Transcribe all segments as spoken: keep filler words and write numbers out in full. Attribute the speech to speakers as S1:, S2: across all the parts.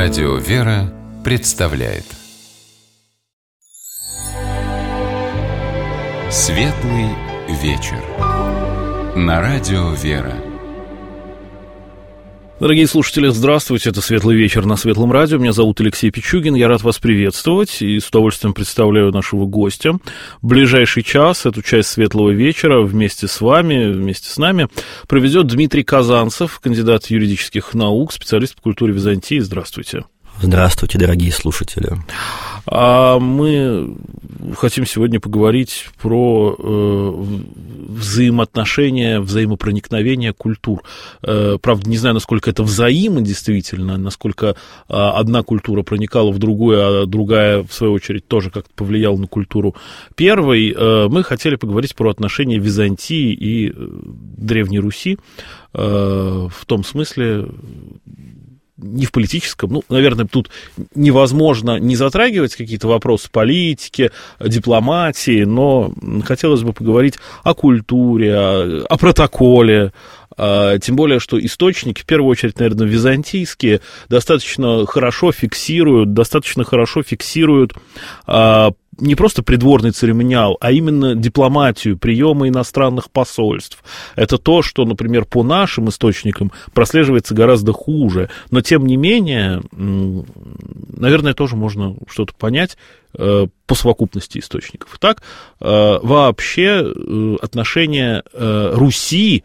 S1: Радио «Вера» представляет Светлый вечер на Радио «Вера».
S2: Дорогие слушатели, здравствуйте, это «Светлый вечер» на Светлом радио. Меня зовут Алексей Пичугин, я рад вас приветствовать и с удовольствием представляю нашего гостя. В ближайший час эту часть «Светлого вечера» вместе с вами, вместе с нами проведет Дмитрий Казанцев, кандидат юридических наук, специалист по культуре Византии. Здравствуйте.
S3: Здравствуйте, дорогие слушатели.
S2: А мы хотим сегодня поговорить про э, взаимоотношения, взаимопроникновение культур. Э, правда, не знаю, насколько это взаимо действительно, насколько э, одна культура проникала в другую, а другая, в свою очередь, тоже как-то повлияла на культуру первой. Э, мы хотели поговорить про отношения Византии и э, Древней Руси э, в том смысле... не в политическом, ну, наверное, тут невозможно не затрагивать какие-то вопросы политики, дипломатии, но хотелось бы поговорить о культуре, о, о протоколе, а, тем более, что источники, в первую очередь, наверное, византийские, достаточно хорошо фиксируют, достаточно хорошо фиксируют а, не просто придворный церемониал, а именно дипломатию, приемы иностранных посольств. Это то, что, например, по нашим источникам прослеживается гораздо хуже. Но, тем не менее, наверное, тоже можно что-то понять по совокупности источников. Итак, вообще отношения Руси,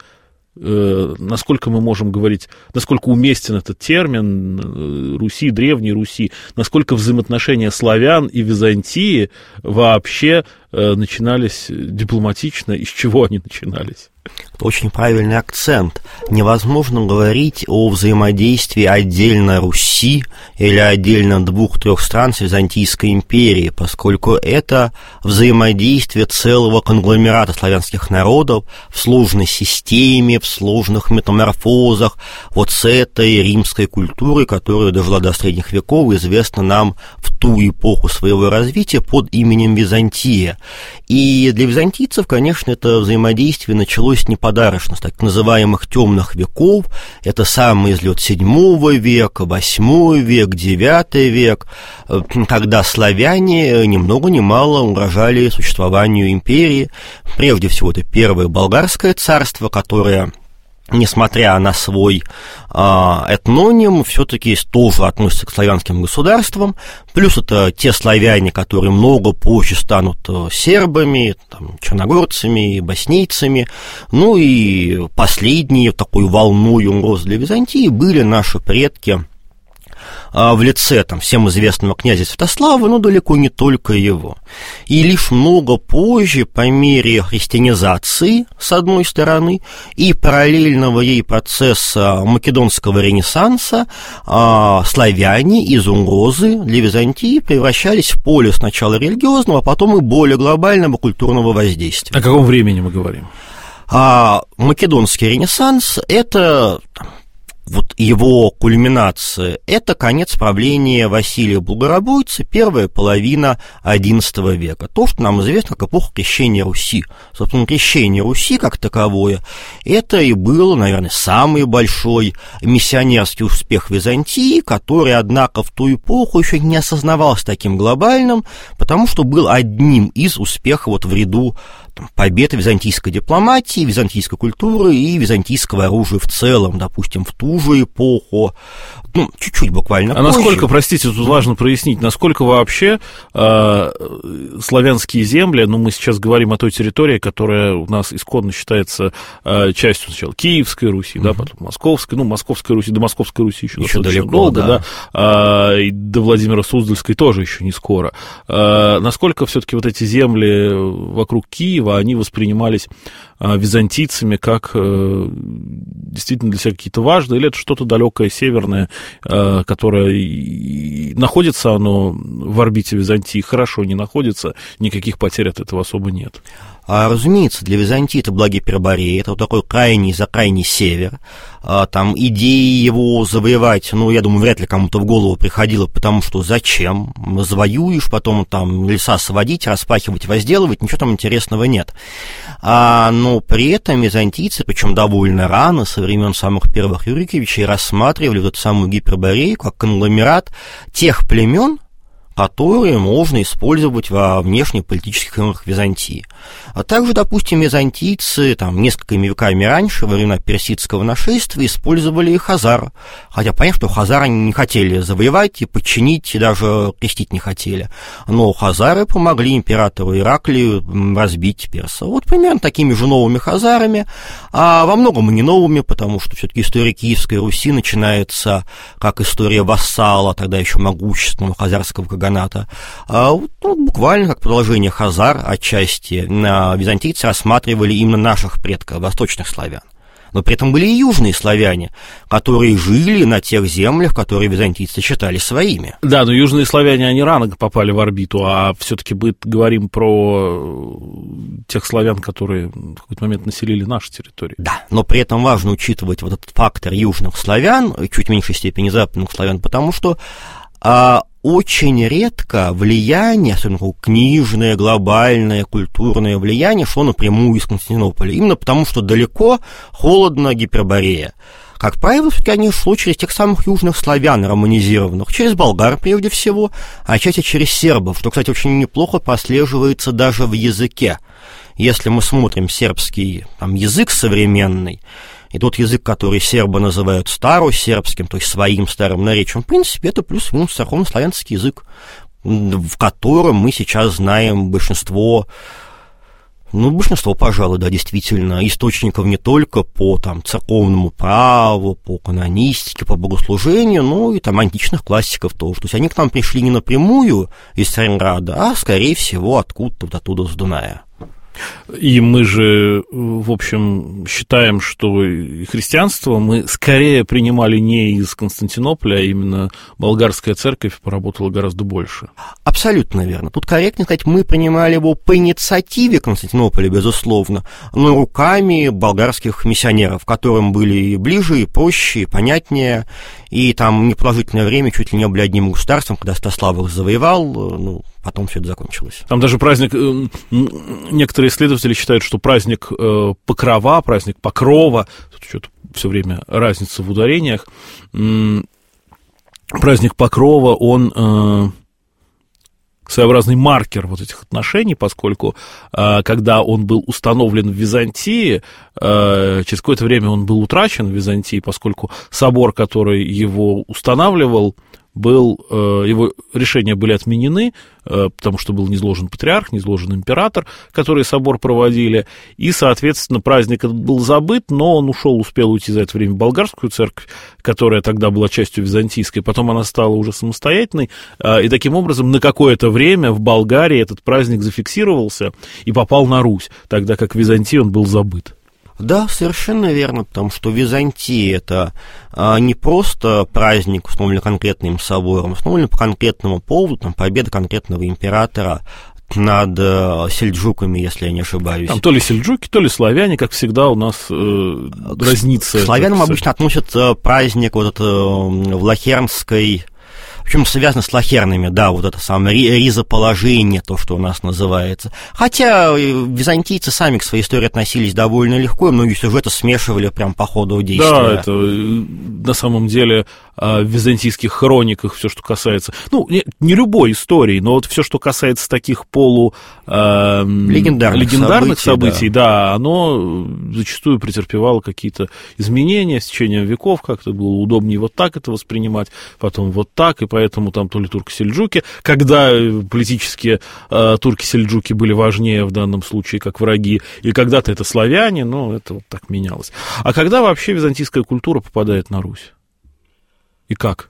S2: насколько мы можем говорить, насколько уместен этот термин Руси, Древней Руси, насколько взаимоотношения славян и Византии вообще начинались дипломатично, и с чего они начинались?
S3: Это очень правильный акцент. Невозможно говорить о взаимодействии отдельно Руси или отдельно двух-трех стран с Византийской империей, поскольку это взаимодействие целого конгломерата славянских народов в сложной системе, в сложных метаморфозах, вот с этой римской культурой, которая дожила до средних веков, известна нам в ту эпоху своего развития под именем Византия. И для византийцев, конечно, это взаимодействие началось не подарочно, с так называемых темных веков. Это самый излет седьмого века, восьмой век, девятый век, когда славяне ни много ни мало угрожали существованию империи. Прежде всего, это первое болгарское царство, которое, несмотря на свой а, этноним, все-таки тоже относится к славянским государствам. Плюс это те славяне, которые много позже станут сербами, там, черногорцами, боснийцами. Ну и последние такой волной угроз для Византии были наши предки в лице там, всем известного князя Святослава, но далеко не только его. И лишь много позже, по мере христианизации, с одной стороны, и параллельного ей процесса македонского ренессанса, славяне из угрозы для Византии превращались в поле сначала религиозного, а потом и более глобального культурного воздействия.
S2: О каком времени мы говорим?
S3: А македонский ренессанс – это... Вот его кульминация – это конец правления Василия Благоробойца, первая половина одиннадцатого века. То, что нам известно как эпоха крещения Руси. Собственно, крещение Руси как таковое – это и был, наверное, самый большой миссионерский успех Византии, который, однако, в ту эпоху еще не осознавался таким глобальным, потому что был одним из успехов вот в ряду побед византийской дипломатии, византийской культуры и византийского оружия в целом, допустим, в ту же эпоху, ну, чуть-чуть буквально
S2: А позже. Насколько, простите, тут важно прояснить, насколько вообще э, славянские земли, ну, мы сейчас говорим о той территории, которая у нас исконно считается э, частью сначала Киевской Руси, uh-huh. да, потом Московской, ну, Московской Руси, до Московской Руси еще, еще далеко, долго, да, да э, и до Владимира Суздальской тоже еще не скоро. Э, насколько все-таки вот эти земли вокруг Киева, они воспринимались а, византийцами как а, действительно для себя какие-то важные, или это что-то далекое, северное, а, которое и, и находится оно в орбите Византии, хорошо не находится, никаких потерь от этого особо нет.
S3: А, разумеется, для Византии это Благопереборей, это вот такой крайний за крайний север. А, там идеи его завоевать, ну, я думаю, вряд ли кому-то в голову приходило, потому что зачем? Завоюешь, потом там леса сводить, распахивать, возделывать, ничего там интересного нет. А, но но при этом византийцы, причем довольно рано, со времен самых первых Рюриковичей, рассматривали вот эту самую Гиперборею как конгломерат тех племен, которые можно использовать во внешнеполитических играх Византии. А также, допустим, византийцы там, несколькими веками раньше, во времена персидского нашествия, использовали и хазар. Хотя понятно, что хазары не хотели завоевать и подчинить, и даже крестить не хотели. Но хазары помогли императору Ираклию разбить персов. Вот примерно такими же новыми хазарами, а во многом и не новыми, потому что все-таки история Киевской Руси начинается как история вассала, тогда еще могущественного хазарского каганата. А, ну, буквально как продолжение хазар отчасти византийцы рассматривали именно наших предков, восточных славян. Но при этом были и южные славяне, которые жили на тех землях, которые византийцы считали своими.
S2: Да, но южные славяне, они рано попали в орбиту, а все-таки мы говорим про тех славян, которые в какой-то момент населили наши территории.
S3: Да, но при этом важно учитывать вот этот фактор южных славян, чуть в меньшей степени западных славян, потому что а, очень редко влияние, особенно книжное, глобальное, культурное влияние, шло напрямую из Константинополя. Именно потому, что далеко, холодно, Гиперборея. Как правило, все-таки они шло через тех самых южных славян романизированных, через болгар прежде всего, а отчасти через сербов, что, кстати, очень неплохо прослеживается даже в языке. Если мы смотрим сербский там, язык современный, и тот язык, который сербы называют старосербским, то есть своим старым наречием, в принципе, это плюс-минус церковнославянский язык, в котором мы сейчас знаем большинство, ну, большинство, пожалуй, да, действительно, источников не только по там, церковному праву, по канонистике, по богослужению, но и там античных классиков тоже. То есть они к нам пришли не напрямую из Царьграда, а, скорее всего, откуда-то вот оттуда с Дуная.
S2: И мы же, в общем, считаем, что и христианство мы скорее принимали не из Константинополя, а именно болгарская церковь поработала гораздо больше.
S3: Абсолютно верно. Тут корректно сказать, мы принимали его по инициативе Константинополя, безусловно, но руками болгарских миссионеров, которым были и ближе, и проще, и понятнее, и там непродолжительное время чуть ли не были одним государством, когда Святослав их завоевал, ну, потом все это закончилось.
S2: Там даже праздник, некоторые исследователи считают, что праздник Покрова, праздник Покрова, тут что-то все время разница в ударениях, праздник Покрова, он своеобразный маркер вот этих отношений, поскольку когда он был установлен в Византии, через какое-то время он был утрачен в Византии, поскольку собор, который его устанавливал, был, его решения были отменены, потому что был низложен патриарх, низложен император, которые собор проводили, и, соответственно, праздник этот был забыт, но он ушел, успел уйти за это время в болгарскую церковь, которая тогда была частью византийской, потом она стала уже самостоятельной, и таким образом на какое-то время в Болгарии этот праздник зафиксировался и попал на Русь, тогда как в Византии он был забыт.
S3: Да, совершенно верно, потому что Византия – это а, не просто праздник, установленный конкретным собором, установленный по конкретному поводу, там, победа конкретного императора над э, сельджуками, если я не ошибаюсь.
S2: Там то ли сельджуки, то ли славяне, как всегда у нас э, разнится.
S3: К славянам обычно относят праздник вот это, влахернской... Причем связано с лахерными, да, вот это самое ризоположение, то, что у нас называется. Хотя византийцы сами к своей истории относились довольно легко, и многие сюжеты смешивали прям по ходу действия.
S2: Да, это на самом деле в византийских хрониках все, что касается, ну, не, не любой истории, но вот все, что касается таких полу э, легендарных, легендарных событий, событий да. да, оно зачастую претерпевало какие-то изменения с течением веков, как-то было удобнее вот так это воспринимать, потом вот так, и поэтому там то ли турки-сельджуки, когда политические э, турки-сельджуки были важнее в данном случае как враги, и когда-то это славяне, но это вот так менялось. А когда вообще византийская культура попадает на Русь? И как?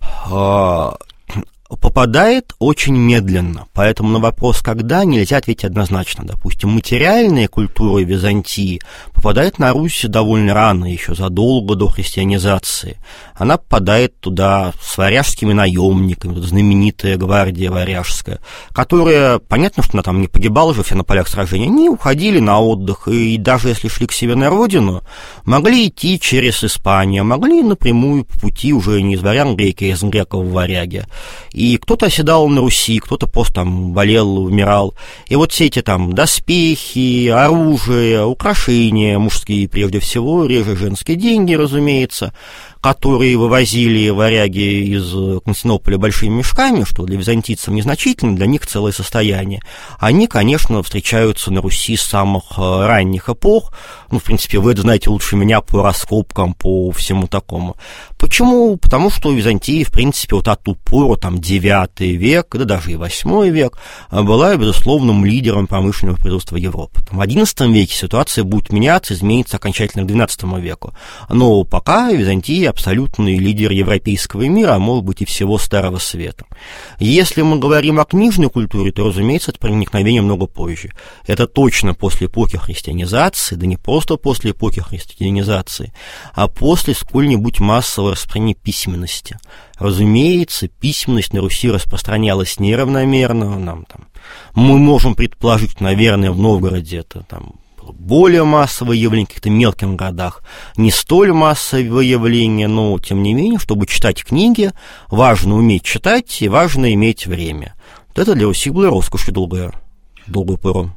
S3: Попадает очень медленно, поэтому на вопрос «когда» нельзя ответить однозначно. Допустим, материальная культура Византии попадает на Русь довольно рано, еще задолго до христианизации. Она попадает туда с варяжскими наемниками, вот знаменитая гвардия варяжская, которая, понятно, что она там не погибала же все на полях сражений, они уходили на отдых, и даже если шли к себе на родину, могли идти через Испанию, могли напрямую по пути уже не из варян греки, а из греков в варяги. И кто-то оседал на Руси, кто-то просто там болел, умирал. И вот все эти там доспехи, оружие, украшения мужские прежде всего, реже женские деньги, разумеется, которые вывозили варяги из Константинополя большими мешками, что для византийцев незначительно, для них целое состояние. Они, конечно, встречаются на Руси с самых ранних эпох. Ну, в принципе, вы это знаете лучше меня по раскопкам, по всему такому. Почему? Потому что Византия, в принципе, вот от ту пору, там, девятый век, да даже и восьмой век, была, безусловным лидером промышленного производства Европы. Там, в одиннадцатом веке ситуация будет меняться, изменится окончательно к двенадцатому веку. Но пока Византия абсолютный лидер европейского мира, а может быть и всего Старого Света. Если мы говорим о книжной культуре, то, разумеется, это проникновение много позже. Это точно после эпохи христианизации, да не просто после эпохи христианизации, а после сколь-нибудь массового распространения письменности. Разумеется, письменность на Руси распространялась неравномерно. Нам, там, мы можем предположить, наверное, в Новгороде это там более массовое явление, в каких-то мелких городах не столь массовое явление, но, тем не менее, чтобы читать книги, важно уметь читать и важно иметь время. Вот это для Руси было роскошью долгую, долгую пору.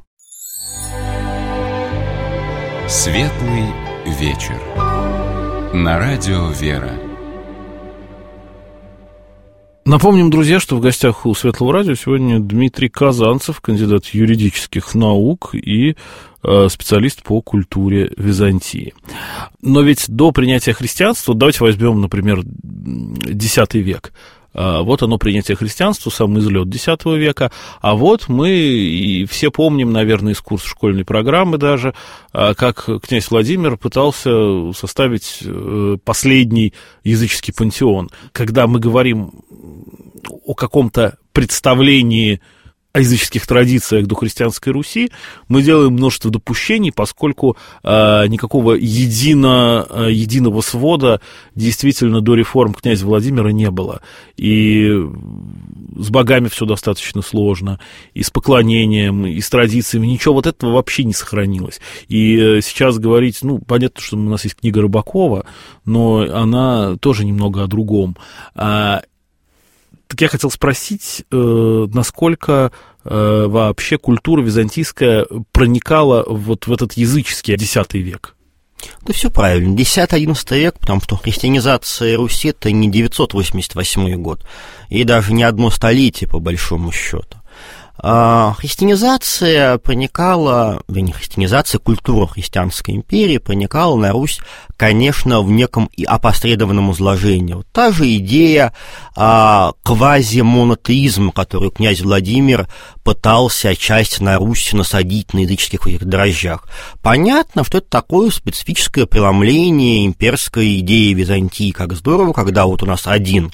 S1: Светлый вечер. На радио «Вера».
S2: Напомним, друзья, что в гостях у Светлого радио сегодня Дмитрий Казанцев, кандидат юридических наук и э, специалист по культуре Византии. Но ведь до принятия христианства, давайте возьмем, например, X век. Вот оно, принятие христианства, самый излет X века, а вот мы и все помним, наверное, из курса школьной программы даже, как князь Владимир пытался составить последний языческий пантеон. Когда мы говорим о каком-то представлении о языческих традициях до христианской Руси, мы делаем множество допущений, поскольку э, никакого едино, э, единого свода действительно до реформ князя Владимира не было. И с богами все достаточно сложно, и с поклонением, и с традициями, ничего вот этого вообще не сохранилось. И э, сейчас говорить, ну, понятно, что у нас есть книга Рыбакова, но она тоже немного о другом. А, Так я хотел спросить, э, насколько э, вообще культура византийская проникала вот в этот языческий X век?
S3: Да все правильно. десятый-одиннадцатый век, потому что христианизация Руси – это не девятьсот восемьдесят восьмой год, и даже не одно столетие, по большому счету. Христианизация проникала, да не христианизация, культура христианской империи проникала на Русь, конечно, в неком и опосредованном изложении. Вот та же идея а, квазимонотеизма, которую князь Владимир пытался отчасти на Русь насадить на языческих этих дрожжах. Понятно, что это такое специфическое преломление имперской идеи Византии. Как здорово, когда вот у нас один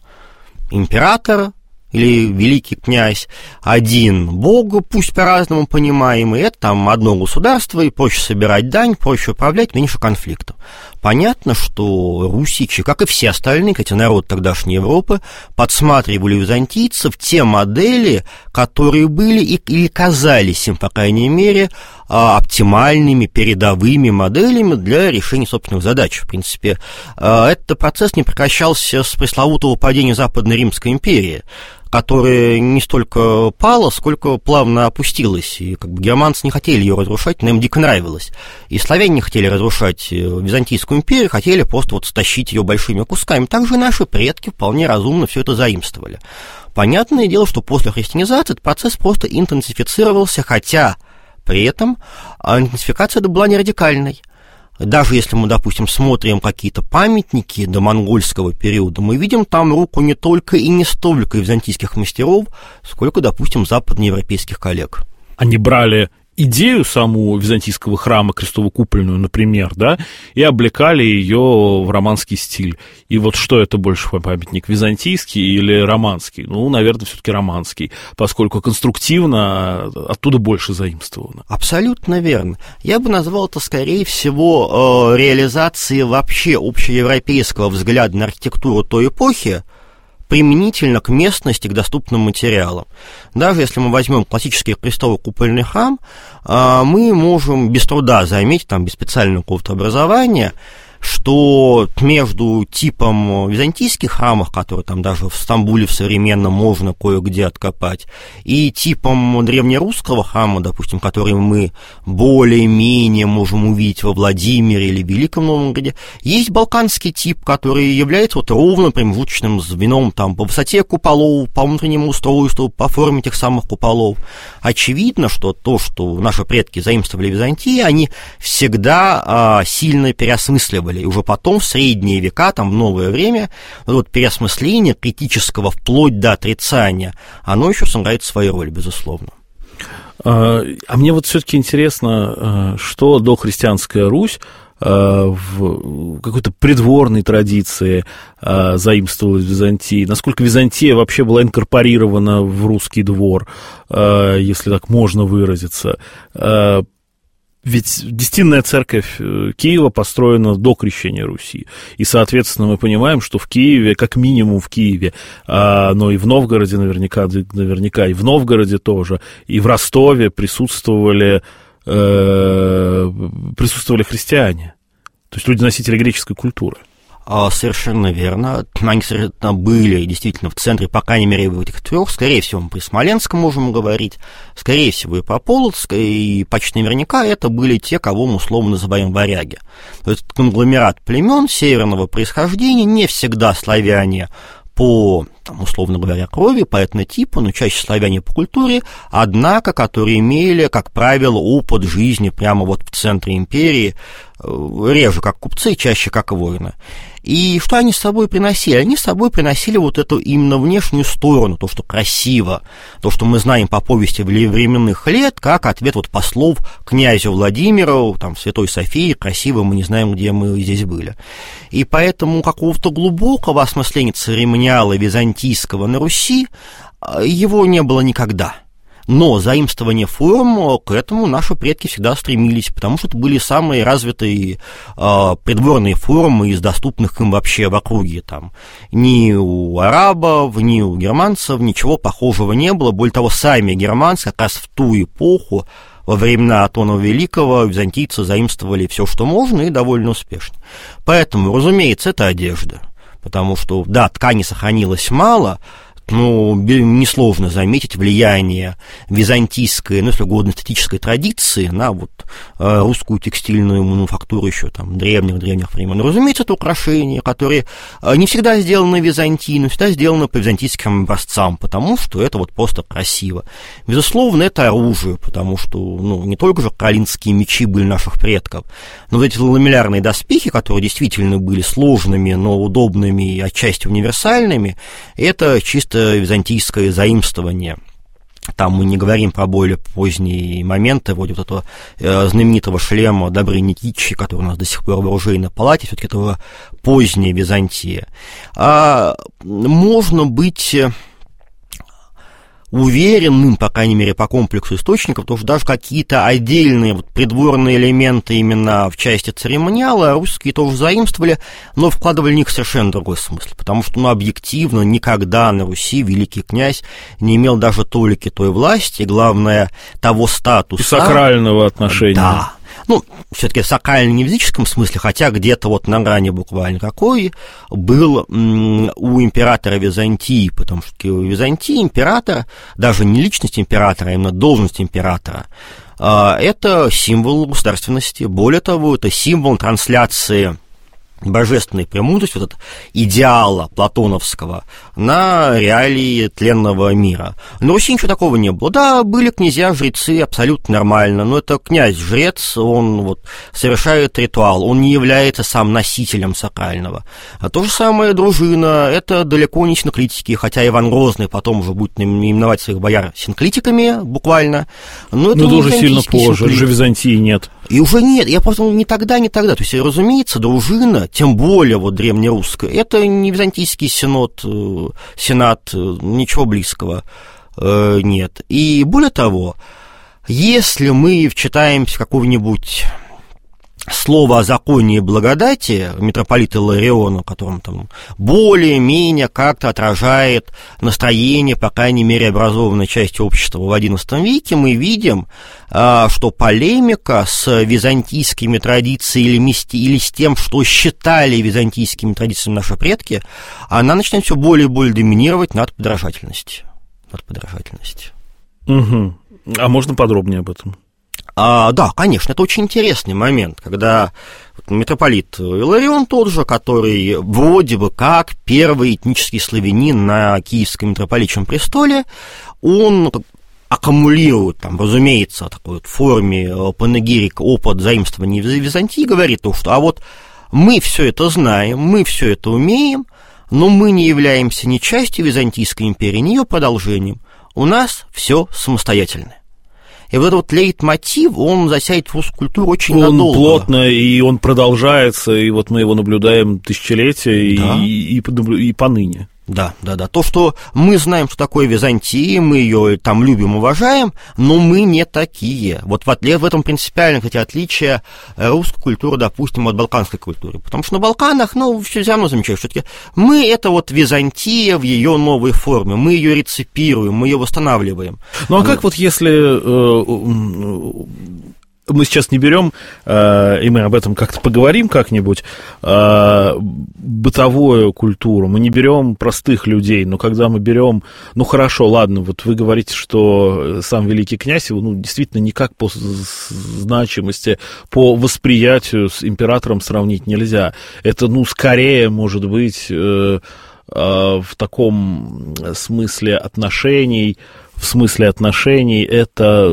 S3: император или великий князь, один бог, пусть по-разному понимаемый, это там одно государство, и проще собирать дань, проще управлять, меньше конфликтов. Понятно, что русичи, как и все остальные, хотя народ тогдашней Европы, подсматривали у византийцев те модели, которые были или казались им, по крайней мере, оптимальными, передовыми моделями для решения собственных задач. В принципе, этот процесс не прекращался с пресловутого падения Западной Римской империи, которая не столько пала, сколько плавно опустилась. И как бы германцы не хотели ее разрушать, но им дико нравилось. И славяне не хотели разрушать Византийскую империю, хотели просто вот стащить ее большими кусками. Также и наши предки вполне разумно все это заимствовали. Понятное дело, что после христианизации этот процесс просто интенсифицировался, хотя при этом интенсификация была не радикальной. Даже если мы, допустим, смотрим какие-то памятники до монгольского периода, мы видим там руку не только и не столько византийских мастеров, сколько, допустим, западноевропейских коллег.
S2: Они брали идею саму византийского храма крестово-купольную, например, да, и облекали ее в романский стиль. И вот что это больше памятник, византийский или романский? Ну, наверное, все-таки романский, поскольку конструктивно оттуда больше заимствовано.
S3: Абсолютно верно. Я бы назвал это, скорее всего, реализацией вообще общеевропейского взгляда на архитектуру той эпохи, применительно к местности, к доступным материалам. Даже если мы возьмем классический крестово-купольный храм, мы можем без труда заметить, там, без специального какого-то образования, что между типом византийских храмов, которые там даже в Стамбуле в современном можно кое-где откопать, и типом древнерусского храма, допустим, который мы более-менее можем увидеть во Владимире или Великом Новгороде, есть балканский тип, который является вот ровно промежуточным звеном там, по высоте куполов, по внутреннему устройству, по форме тех самых куполов. Очевидно, что то, что наши предки заимствовали в Византии, они всегда а, сильно переосмысливали. И уже потом, в средние века, там, в новое время, вот переосмысление критического вплоть до отрицания, оно еще сыграет свою роль, безусловно.
S2: А мне вот все-таки интересно, что дохристианская Русь в какой-то придворной традиции заимствовалась в Византии, насколько Византия вообще была инкорпорирована в русский двор, если так можно выразиться. Ведь Десятинная церковь Киева построена до крещения Руси, и, соответственно, мы понимаем, что в Киеве, как минимум в Киеве, но и в Новгороде наверняка, наверняка и в Новгороде тоже, и в Ростове присутствовали, присутствовали христиане, то есть люди-носители греческой культуры.
S3: Совершенно верно. Они были действительно в центре, по крайней мере, в этих трех. Скорее всего, мы при Смоленском можем говорить, скорее всего, и про Полоцк, и почти наверняка это были те, кого мы условно называем варяги. То есть конгломерат племен северного происхождения, не всегда славяне по, там, условно говоря, крови, по этнотипу, но чаще славяне по культуре, однако, которые имели, как правило, опыт жизни прямо вот в центре империи, реже как купцы, чаще как воины. И что они с собой приносили? Они с собой приносили вот эту именно внешнюю сторону, то, что красиво, то, что мы знаем по повести временных лет, как ответ вот послов князю Владимиру, там, Святой Софии, красиво, мы не знаем, где мы здесь были. И поэтому какого-то глубокого осмысления церемониала византийского на Руси его не было никогда. Но заимствование форм, к этому наши предки всегда стремились, потому что это были самые развитые э, придворные формы из доступных им вообще в округе. Там. Ни у арабов, ни у германцев ничего похожего не было. Более того, сами германцы как раз в ту эпоху, во времена Атона Великого, византийцы заимствовали все, что можно, и довольно успешно. Поэтому, разумеется, это одежда, потому что, да, ткани сохранилось мало, но несложно заметить влияние византийской, ну, если угодно, эстетической традиции на вот русскую текстильную мануфактуру еще там древних-древних времен. Но, разумеется, это украшения, которые не всегда сделаны в Византии, но всегда сделаны по византийским образцам, потому что это вот просто красиво. Безусловно, это оружие, потому что, ну, не только же каролинские мечи были наших предков, но вот эти ламеллярные доспехи, которые действительно были сложными, но удобными и отчасти универсальными, это чисто византийское заимствование. Там мы не говорим про более поздние моменты, вроде вот этого э, знаменитого шлема Добры Никитича, который у нас до сих пор в оружейной палате, все-таки это поздняя Византия. А можно быть уверенным, по крайней мере, по комплексу источников, потому что даже какие-то отдельные вот придворные элементы именно в части церемониала русские тоже заимствовали, но вкладывали в них совершенно другой смысл, потому что, ну, объективно, никогда на Руси великий князь не имел даже толики той власти, главное, того статуса. И
S2: сакрального отношения.
S3: Да. Ну, все-таки сакрально не в физическом смысле, хотя где-то вот на грани буквально какой был у императора Византии, потому что у Византии император, даже не личность императора, а именно должность императора, это символ государственности, более того, это символ трансляции божественной премудрости, вот этого идеала платоновского на реалии тленного мира. На Руси ничего такого не было. Да, были князья, жрецы, абсолютно нормально, но это князь-жрец, он вот совершает ритуал, он не является сам носителем сакрального. А то же самое дружина, это далеко не синклитики, хотя Иван Грозный потом уже будет именовать своих бояр синклитиками, буквально. Но это
S2: уже сильно позже, уже Византии нет.
S3: И уже нет, я просто не тогда, не тогда. То есть, разумеется, дружина, тем более вот древнерусская, это не византийский синод, сенат, ничего близкого э, нет. И более того, если мы вчитаемся в какого-нибудь слово о законе и благодати митрополита Илариона, которым там более-менее как-то отражает настроение, по крайней мере, образованной части общества в одиннадцатом веке, мы видим, что полемика с византийскими традициями или с тем, что считали византийскими традициями наши предки, она начинает все более и более доминировать над подражательностью. Над подражательностью.
S2: Угу. А можно подробнее об этом?
S3: А, да, конечно, это очень интересный момент, когда митрополит Иларион тот же, который вроде бы как первый этнический славянин на Киевском митрополитчем престоле, он аккумулирует, там, разумеется, в такой вот форме панегирик опыт заимствования в Византии, говорит, что а вот мы все это знаем, мы все это умеем, но мы не являемся ни частью Византийской империи, ни ее продолжением, у нас все самостоятельное. И вот этот вот лейтмотив, он засядет в русскую культуру очень
S2: он
S3: надолго.
S2: Он плотно, и он продолжается, и вот мы его наблюдаем тысячелетия, да. и, и, и поныне.
S3: Да, да, да. То, что мы знаем, что такое Византия, мы ее там любим, уважаем, но мы не такие. Вот в, в этом принципиально, кстати, отличие русской культуры, допустим, от балканской культуры. Потому что на Балканах, ну, все равно замечаешь, все-таки мы это вот Византия в ее новой форме, мы ее реципируем, мы ее восстанавливаем.
S2: Ну, а как вот если... Э, мы сейчас не берем, э, и мы об этом как-то поговорим как-нибудь, э, бытовую культуру, мы не берем простых людей, но когда мы берем, ну хорошо, ладно, вот вы говорите, что сам великий князь, его, ну, действительно никак по значимости, по восприятию с императором сравнить нельзя. Это, ну, скорее, может быть, э, э, в таком смысле отношений, в смысле отношений, это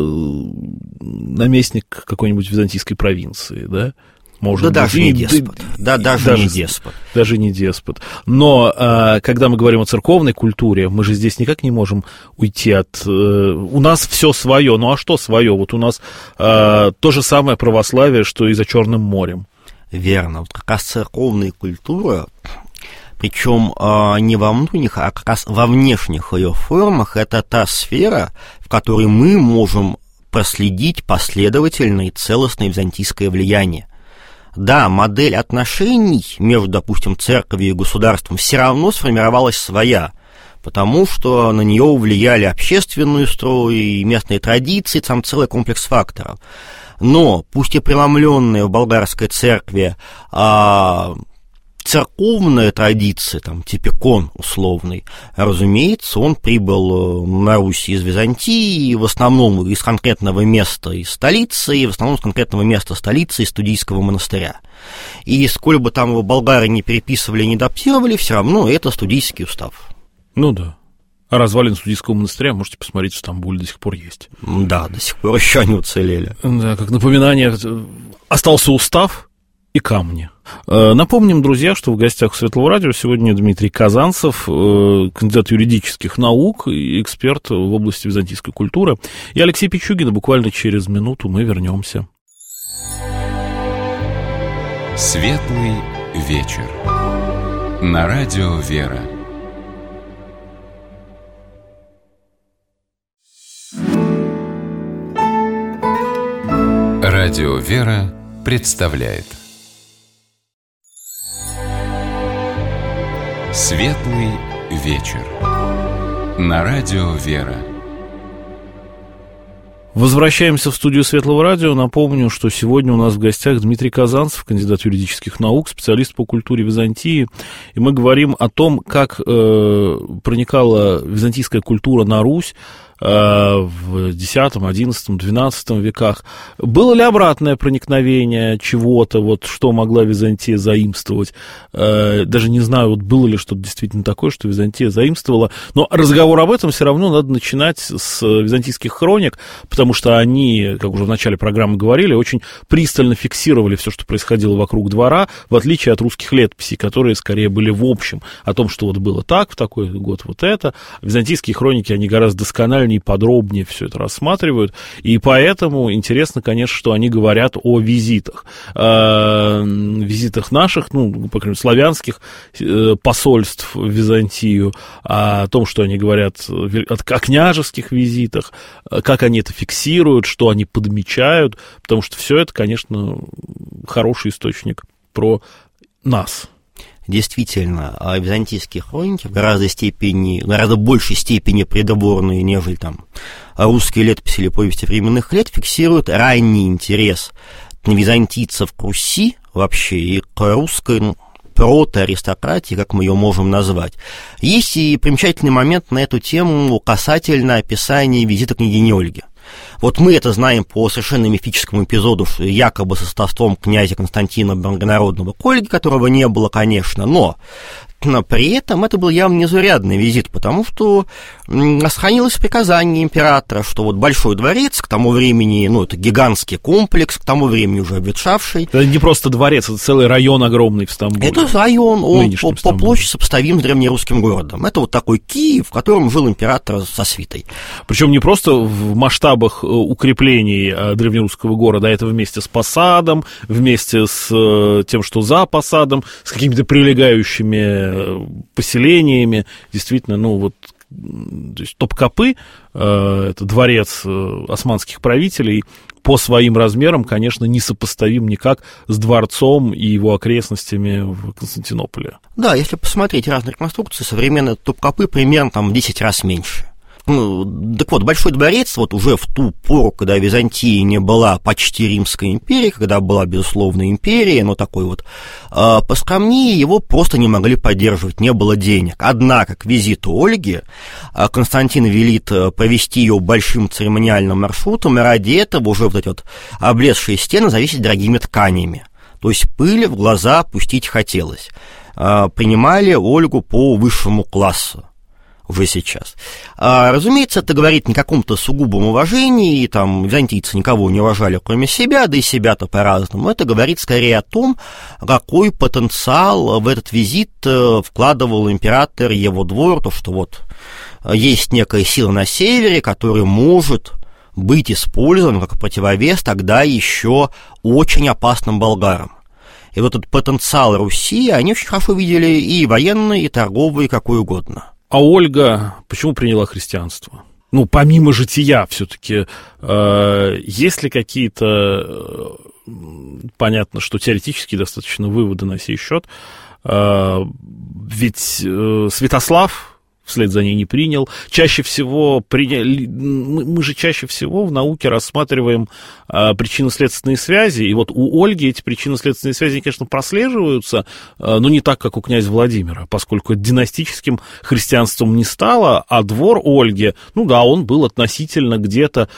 S2: наместник какой-нибудь византийской провинции, да? Может
S3: да
S2: быть,
S3: даже и, не деспот. Да, даже, даже не деспот.
S2: Даже не деспот. Но а, когда мы говорим о церковной культуре, мы же здесь никак не можем уйти от... А, у нас все свое. Ну а что свое? Вот у нас а, то же самое православие, что и за Черным морем.
S3: Верно. Вот как раз церковная культура... Причем э, не во внутренних, а как раз во внешних ее формах, это та сфера, в которой мы можем проследить последовательное и целостное византийское влияние. Да, модель отношений между, допустим, церковью и государством все равно сформировалась своя, потому что на нее влияли общественный строй и местные традиции, там целый комплекс факторов. Но, пусть и преломленные в болгарской церкви, а, церковная традиция, там, типикон условный, разумеется, он прибыл на Русь из Византии, в основном из конкретного места из столицы, и в основном из конкретного места столицы, из Студийского монастыря. И сколь бы там его болгары не переписывали, не адаптировали, все равно это Студийский устав.
S2: Ну да. А развалины Студийского монастыря, можете посмотреть, в Стамбуле до сих пор есть.
S3: Да, до сих пор еще они уцелели.
S2: Да, как напоминание, остался устав и камни. Напомним, друзья, что в гостях у Светлого радио сегодня Дмитрий Казанцев, кандидат юридических наук и эксперт в области византийской культуры. И Алексей Пичугин, буквально через минуту мы вернемся.
S1: Светлый вечер. На радио «Вера». Радио «Вера» представляет Светлый вечер. На радио «Вера».
S2: Возвращаемся в студию Светлого радио. Напомню, что сегодня у нас в гостях Дмитрий Казанцев, кандидат юридических наук, специалист по культуре Византии. И мы говорим о том, как э, проникала византийская культура на Русь в десятом, одиннадцатом, двенадцатом веках. Было ли обратное проникновение чего-то, вот что могла Византия заимствовать? Даже не знаю, вот было ли что-то действительно такое, что Византия заимствовала. Но разговор об этом все равно надо начинать с византийских хроник, потому что они, как уже в начале программы говорили, очень пристально фиксировали все, что происходило вокруг двора, в отличие от русских летописей, которые скорее были в общем, о том, что вот было так, в такой год вот это. Византийские хроники, они гораздо доскональнее детальнее, подробнее все это рассматривают, и поэтому интересно, конечно, что они говорят о визитах, э, визитах наших, ну, по крайней мере, славянских э, посольств в Византию, о том, что они говорят о княжеских визитах, как они это фиксируют, что они подмечают, потому что все это, конечно, хороший источник про нас.
S3: Действительно, византийские хроники в гораздо степени, гораздо большей степени придворные, нежели там русские летописи или повести временных лет, фиксируют ранний интерес византийцев к Руси вообще и к русской, ну, протоаристократии, как мы ее можем назвать. Есть и примечательный момент на эту тему касательно описания визита княгини Ольги. Вот мы это знаем по совершенно мифическому эпизоду, якобы со сватовством князя Константина Благонародного к Ольге, которого не было, конечно, но при этом это был явно незаурядный визит, потому что сохранилось приказание императора, что вот Большой дворец к тому времени, ну, это гигантский комплекс, к тому времени уже обветшавший.
S2: Это не просто дворец, это целый район огромный в Стамбуле.
S3: Это район, он по, по площади сопоставим с древнерусским городом. Это вот такой Киев, в котором жил император со свитой.
S2: Причем не просто в масштабах укреплений древнерусского города, а это вместе с посадом, вместе с тем, что за посадом, с какими-то прилегающими поселениями, действительно, ну вот, то есть Топкапы, э, это дворец э, османских правителей, по своим размерам, конечно, не сопоставим никак с дворцом и его окрестностями в Константинополе.
S3: Да, если посмотреть разные реконструкции, современные Топкапы примерно там в десять раз меньше. Ну, так вот, Большой дворец, вот уже в ту пору, когда Византия не была почти Римской империей, когда была, безусловно, империя, но такой вот э, поскромнее, его просто не могли поддерживать, не было денег. Однако к визиту Ольги э, Константин велит провести ее большим церемониальным маршрутом, и ради этого уже вот эти вот облезшие стены завесить дорогими тканями. То есть пыли в глаза пустить хотелось. Э, принимали Ольгу по высшему классу уже сейчас. А, разумеется, это говорит не о каком-то сугубом уважении, и там византийцы никого не уважали, кроме себя, да и себя-то по-разному. Это говорит скорее о том, какой потенциал в этот визит вкладывал император и его двор, то, что вот есть некая сила на севере, которая может быть использована как противовес тогда еще очень опасным болгарам. И вот этот потенциал Руси они очень хорошо видели и военный, и торговый, и какой угодно.
S2: А Ольга почему приняла христианство? Ну, помимо жития, все-таки, э, есть ли какие-то, э, понятно, что теоретически достаточно выводы на сей счет, э, ведь э, Святослав вслед за ней не принял. Чаще всего, приняли, мы, мы же чаще всего в науке рассматриваем а, причинно-следственные связи, и вот у Ольги эти причинно-следственные связи, конечно, прослеживаются, а, но не так, как у князя Владимира, поскольку династическим христианством не стало, а двор Ольги, ну да, он был относительно где-то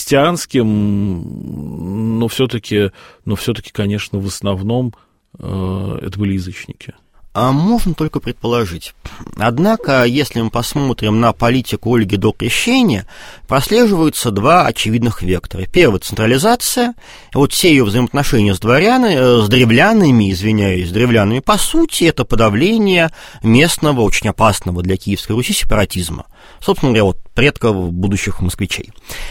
S2: христианским, но все-таки, но все-таки, конечно, в основном а, это были язычники.
S3: А можно только предположить. Однако, если мы посмотрим на политику Ольги до крещения, прослеживаются два очевидных вектора. Первый – централизация. Вот все ее взаимоотношения с дворянами, с древлянами, извиняюсь, с древлянами, по сути, это подавление местного, очень опасного для Киевской Руси сепаратизма. Собственно говоря, вот предков будущих москвичей.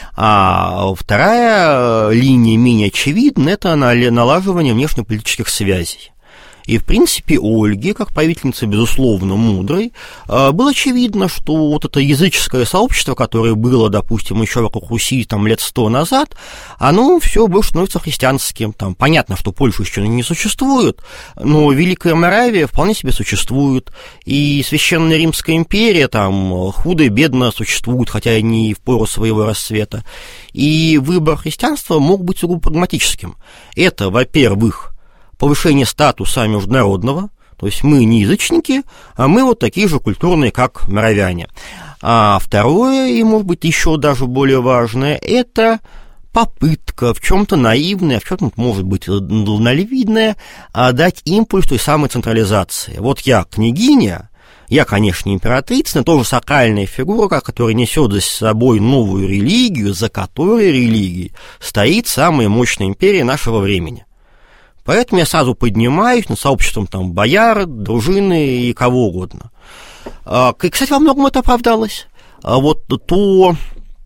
S3: А вторая линия, менее очевидна, это налаживание внешнеполитических связей. И, в принципе, Ольге, как правительнице, безусловно, мудрой, было очевидно, что вот это языческое сообщество, которое было, допустим, еще вокруг Руси там, лет сто назад, оно все больше становится христианским. Там, понятно, что Польша еще не существует, но Великая Моравия вполне себе существует, и Священная Римская империя там худо и бедно существует, хотя и не в пору своего расцвета. И выбор христианства мог быть сугубо прагматическим. Это, во-первых, повышение статуса международного, то есть мы не язычники, а мы вот такие же культурные, как моравяне. А второе, и может быть еще даже более важное, это попытка в чем-то наивная, в чем-то, может быть, дальновидная, дать импульс той самой централизации. Вот я княгиня, я, конечно, императрица, но тоже сакральная фигура, которая несет за собой новую религию, за которой религией стоит самая мощная империя нашего времени. Поэтому я сразу поднимаюсь над сообществом там, бояр, дружины и кого угодно. И, кстати, во многом это оправдалось. Вот то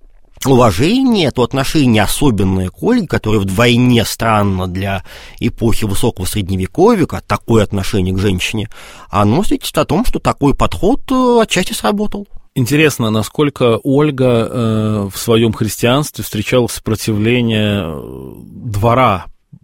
S3: уважение, то отношение особенное к Ольге, которое вдвойне странно для эпохи высокого средневековья, такое отношение к женщине, оно свидетельствует о том, что такой подход отчасти сработал.
S2: Интересно, насколько Ольга э, в своем христианстве встречала сопротивление двора.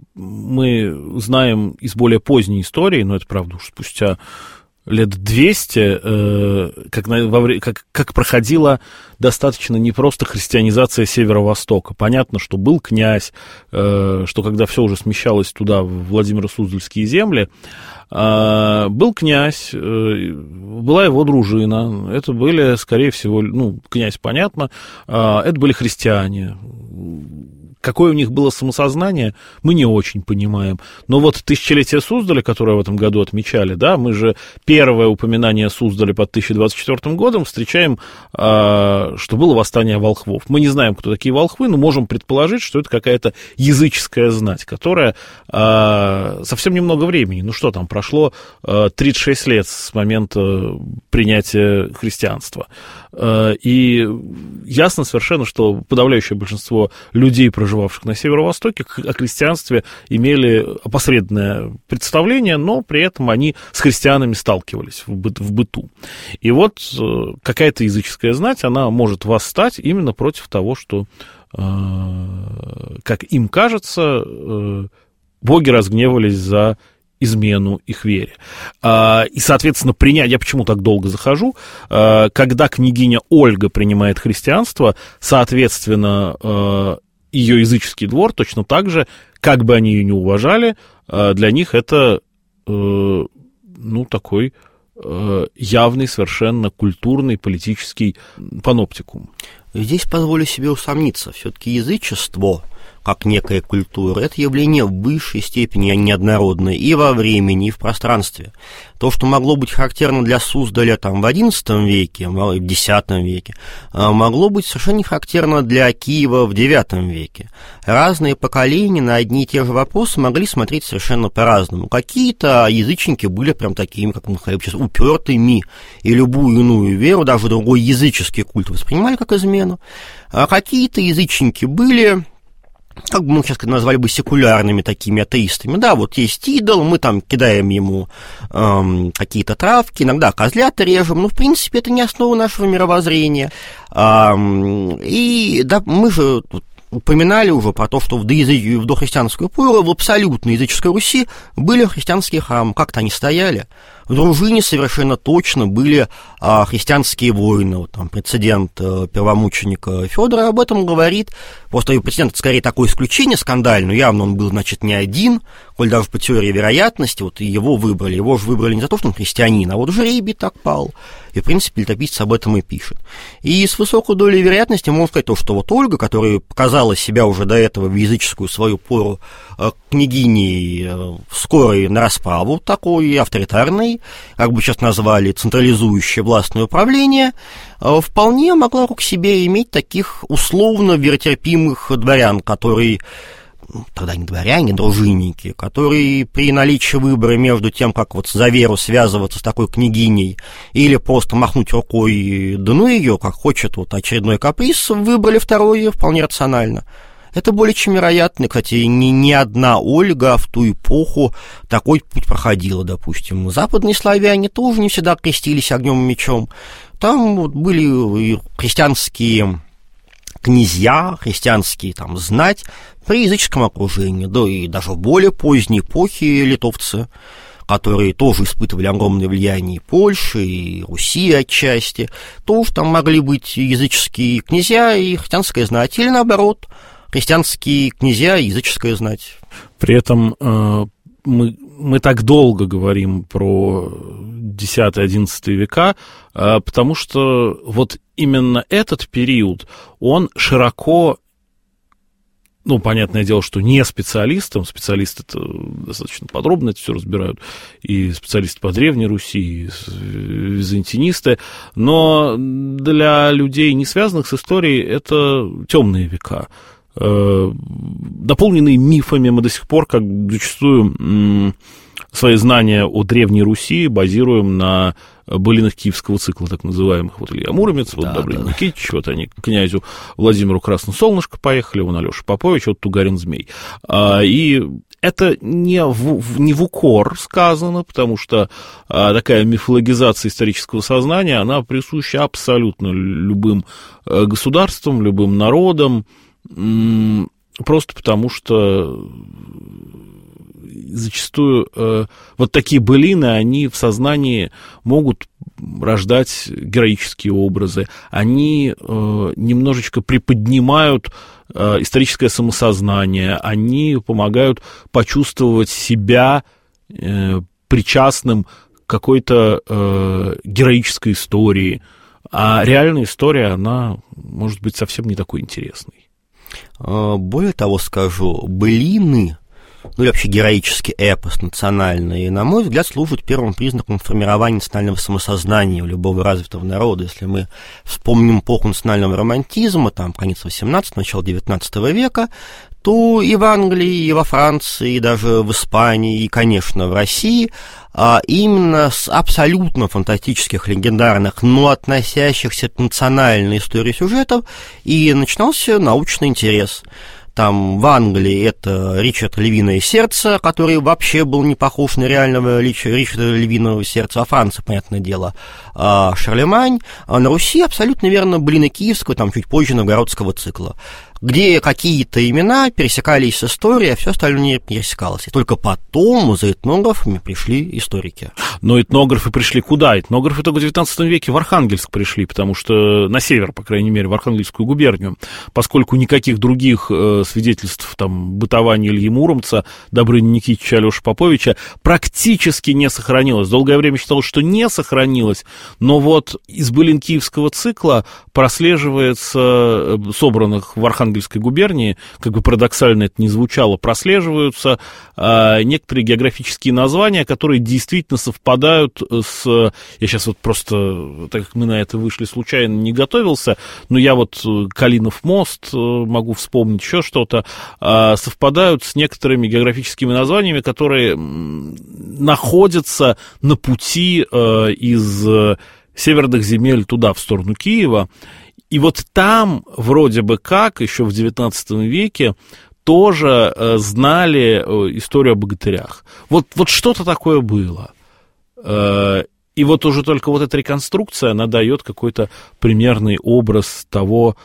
S2: Мы знаем из более поздней истории, но это правда уж спустя лет двести, э, как, на, во, как, как проходила достаточно непросто христианизация Северо-Востока. Понятно, что был князь, э, что когда все уже смещалось туда, в Владимиро-Суздальские земли, э, был князь, э, была его дружина, это были, скорее всего, ну, князь, понятно, э, это были христиане. Какое у них было самосознание, мы не очень понимаем. Но вот тысячелетие Суздаля, которое в этом году отмечали, да, мы же первое упоминание Суздаля под тысяча двадцать четвёртым годом встречаем, э, что было восстание волхвов. Мы не знаем, кто такие волхвы, но можем предположить, что это какая-то языческая знать, которая э, совсем немного времени, ну что там, прошло э, тридцать шесть лет с момента принятия христианства. Э, и ясно совершенно, что подавляющее большинство людей, проживающих на Северо-Востоке, о христианстве имели опосредованное представление, но при этом они с христианами сталкивались в, быт, в быту. И вот э, какая-то языческая знать, она может восстать именно против того, что, э, как им кажется, э, боги разгневались за измену их вере. А, и, соответственно, принять, я почему так долго захожу, а, когда княгиня Ольга принимает христианство, соответственно, а, ее языческий двор точно так же, как бы они ее не уважали, для них это, ну, такой явный, совершенно культурный, политический паноптикум.
S3: Здесь позволю себе усомниться. Все-таки язычество, как некая культура, это явление в высшей степени неоднородное и во времени, и в пространстве. То, что могло быть характерно для Суздаля там, в одиннадцатом веке, в десятом веке, могло быть совершенно не характерно для Киева в девятом веке. Разные поколения на одни и те же вопросы могли смотреть совершенно по-разному. Какие-то язычники были прям такими, как мы сказали сейчас, упертыми, и любую иную веру, даже другой языческий культ воспринимали как измену. А какие-то язычники были, как бы мы сейчас назвали бы, секулярными такими атеистами. Да, вот есть идол, мы там кидаем ему эм, какие-то травки, иногда козлята режем, но, в принципе, это не основа нашего мировоззрения. Эм, и да, мы же упоминали уже про то, что в, доязы... в дохристианскую пору в абсолютной языческой Руси были христианские храмы. Как-то они стояли. В дружине совершенно точно были а, христианские воины. Вот, там, прецедент а, первомученика Федора об этом говорит. Просто прецедент, это скорее такое исключение скандальное, но явно он был, значит, не один, коль даже по теории вероятности, вот его выбрали. Его же выбрали не за то, что он христианин, а вот жребий так пал. И, в принципе, летописец об этом и пишет. И с высокой долей вероятности можно сказать то, что вот Ольга, которая показала себя уже до этого в языческую свою пору княгиней скорой на расправу, такой авторитарной, как бы сейчас назвали, централизующее властное управление, вполне могла к себе иметь таких условно веротерпимых дворян, которые, ну, тогда не дворяне, дружинники, которые при наличии выбора между тем, как вот за веру связываться с такой княгиней или просто махнуть рукой, да ну ее, как хочет, вот очередной каприз, выбрали второе вполне рационально. Это более чем вероятно. Кстати, ни, ни одна Ольга в ту эпоху такой путь проходила, допустим. Западные славяне тоже не всегда крестились огнем и мечом. Там вот были христианские князья, христианские там знать при языческом окружении, да и даже в более поздней эпохе литовцы, которые тоже испытывали огромное влияние и Польши, и Руси отчасти, тоже там могли быть языческие князья и христианская знать, или наоборот, христианские князья и языческая знать.
S2: При этом э, мы, мы так долго говорим про десятый-одиннадцатый века, э, потому что вот именно этот период, он широко, ну, понятное дело, что не специалистам, специалисты достаточно подробно это все разбирают, и специалисты по Древней Руси, и византинисты, но для людей, не связанных с историей, это темные века, наполненные мифами. Мы до сих пор как зачастую свои знания о Древней Руси базируем на былинах киевского цикла, так называемых. Вот Илья Муромец, вот да, Добрыня да. Никитич, вот они к князю Владимиру Красносолнышко поехали, вон Алеша Попович, вот Тугарин-Змей. А, и это не в, не в укор сказано, потому что а, такая мифологизация исторического сознания, она присуща абсолютно любым а, государствам, любым народам, м- просто потому что зачастую э, вот такие былины, они в сознании могут рождать героические образы, они э, немножечко приподнимают э, историческое самосознание, они помогают почувствовать себя э, причастным к какой-то э, героической истории, а реальная история, она может быть совсем не такой интересной.
S3: Более того скажу, былины, ну или вообще героический эпос национальный, на мой взгляд, служит первым признаком формирования национального самосознания у любого развитого народа. Если мы вспомним эпоху национального романтизма, там, конец восемнадцатого, начало девятнадцатого века, то и в Англии, и во Франции, и даже в Испании, и, конечно, в России, а именно с абсолютно фантастических, легендарных, но относящихся к национальной истории сюжетов и начинался научный интерес. Там в Англии это Ричард Львиное сердце, который вообще был не похож на реального Ричарда Львиного сердца, а Франции, понятное дело, Шарлемань. А на Руси абсолютно верно былины киевского, там чуть позже новгородского цикла, где какие-то имена пересекались с историей, а все остальное не пересекалось. И только потом за этнографами пришли историки.
S2: Но этнографы пришли куда? Этнографы только в девятнадцатом веке в Архангельск пришли, потому что на север, по крайней мере, в Архангельскую губернию, поскольку никаких других э, свидетельств там, бытования Ильи Муромца, Добрыни Никитича, Алёши Поповича практически не сохранилось. Долгое время считалось, что не сохранилось, но вот из былин киевского цикла прослеживается, собранных в Архангельской губернии, как бы парадоксально это ни звучало, прослеживаются а, некоторые географические названия, которые действительно совпадают с... Я сейчас вот просто, так как мы на это вышли случайно, не готовился, но я вот Калинов мост могу вспомнить, еще что-то, а, совпадают с некоторыми географическими названиями, которые находятся на пути а, из северных земель туда, в сторону Киева. И вот там, вроде бы как, еще в девятнадцатом веке, тоже э, знали э, историю о богатырях. Вот, вот что-то такое было. Э, и вот уже только вот эта реконструкция, она дает какой-то примерный образ того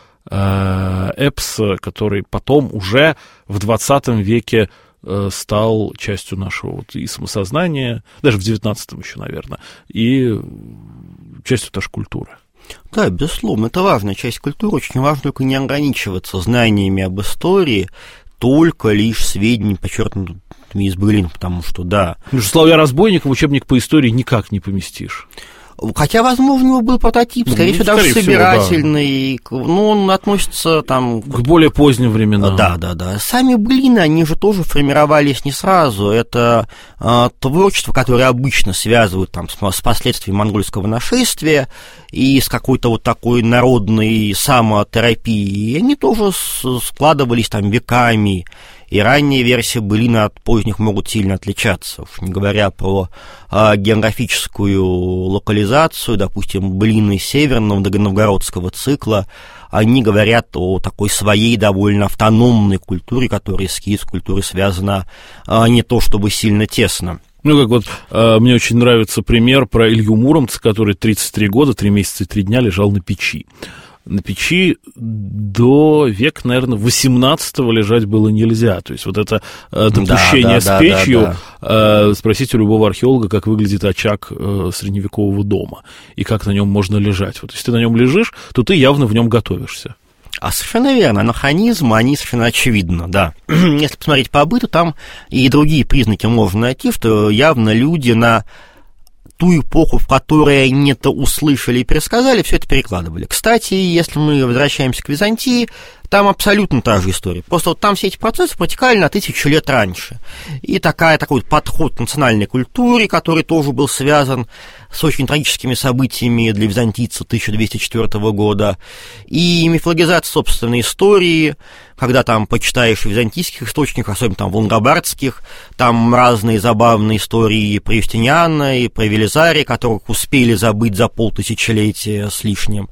S2: э, эпоса, который потом уже в двадцатом веке э, стал частью нашего вот, и самосознания, даже в девятнадцатом еще, наверное, и частью нашей культуры.
S3: Да, безусловно, это важная часть культуры, очень важно только не ограничиваться знаниями об истории, только лишь сведениями, подчеркнутыми из былин, потому что, да...
S2: Потому что Соловья-разбойника в учебник по истории никак не поместишь.
S3: Хотя, возможно, у него был прототип, скорее всего, ну, даже скорее собирательный, всего, да. Но он относится там...
S2: К более поздним временам.
S3: Да, да, да. Сами былины, они же тоже формировались не сразу. Это э, творчество, которое обычно связывают там, с, с последствиями монгольского нашествия и с какой-то вот такой народной самотерапией. И они тоже складывались там веками. И ранние версии былин от поздних могут сильно отличаться, уж не говоря про а, географическую локализацию, допустим, былины северного новгородского цикла, они говорят о такой своей довольно автономной культуре, которая с киевской культурой связана а, не то чтобы сильно тесно.
S2: Ну, как вот, э, мне очень нравится пример про Илью Муромца, который тридцать три года, три месяца и три дня лежал на печи. На печи до века, наверное, восемнадцатого лежать было нельзя. То есть вот это э, допущение да, да, с печью, да, да. Э, спросите у любого археолога, как выглядит очаг э, средневекового дома и как на нем можно лежать. Вот если ты на нем лежишь, то ты явно в нем готовишься.
S3: А совершенно верно, анахронизмы, они совершенно очевидны, да. Если посмотреть по быту, там и другие признаки можно найти, что явно люди на ту эпоху, в которой они это услышали и пересказали, все это перекладывали. Кстати, если мы возвращаемся к Византии, Там абсолютно та же история. Просто вот там все эти процессы протекали на тысячу лет раньше. И такая, такой подход к национальной культуре, который тоже был связан с очень трагическими событиями для византийцев тысяча двести четвёртого года. И мифологизация собственной истории, когда там почитаешь в византийских источниках, особенно там в лангобардских, там разные забавные истории про Юстиниана и про Велизария, которых успели забыть за полтысячелетия с лишним.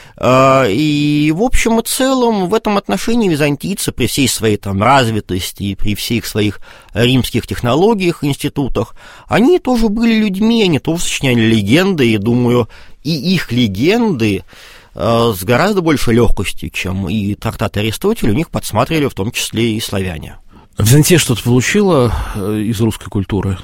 S3: И, в общем и целом, в этом отношении византийцы при всей своей там развитости и при всех своих римских технологиях, институтах, они тоже были людьми, они тоже сочиняли легенды, и, думаю, и их легенды с гораздо большей легкостью, чем и трактат Аристотеля, у них подсматривали в том числе и славяне.
S2: Византия что-то получила из русской культуры?